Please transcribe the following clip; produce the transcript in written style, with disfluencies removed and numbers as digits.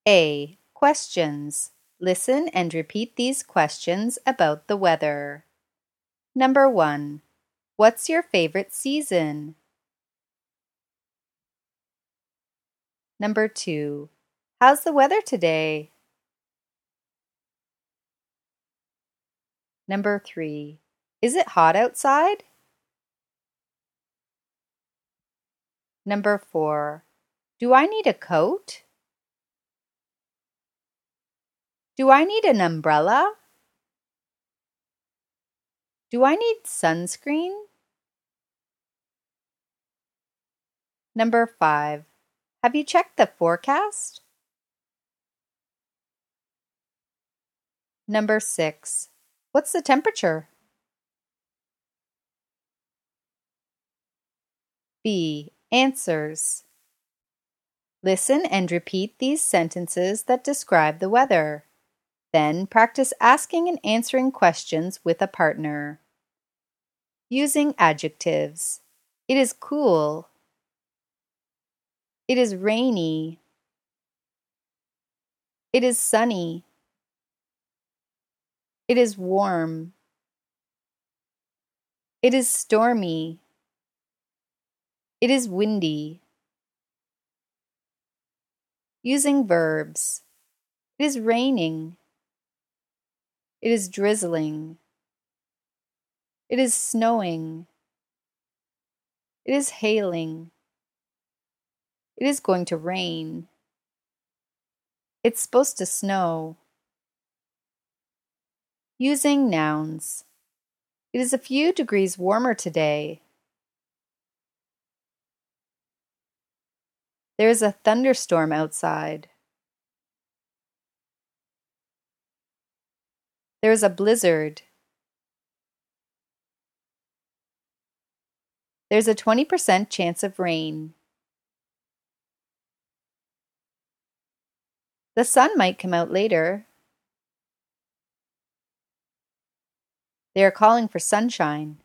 A. Questions. Listen and repeat these questions about the weather. Number 1. What's your favorite season? Number 2. How's the weather today? Number 3. Is it hot outside? Number 4. Do I need a coat? Do I need an umbrella? Do I need sunscreen? Number 5. Have you checked the forecast? Number 6. What's the temperature? B. Answers. Listen and repeat these sentences that describe the weather. Then practice asking and answering questions with a partner. Using adjectives. It is cool. It is rainy. It is sunny. It is warm. It is stormy. It is windy. Using verbs. It is raining. It is drizzling. It is snowing. It is hailing. It is going to rain. It's supposed to snow. Using nouns. It is a few degrees warmer today. There is a thunderstorm outside. There is a blizzard. There's a 20% chance of rain. The sun might come out later. They are calling for sunshine.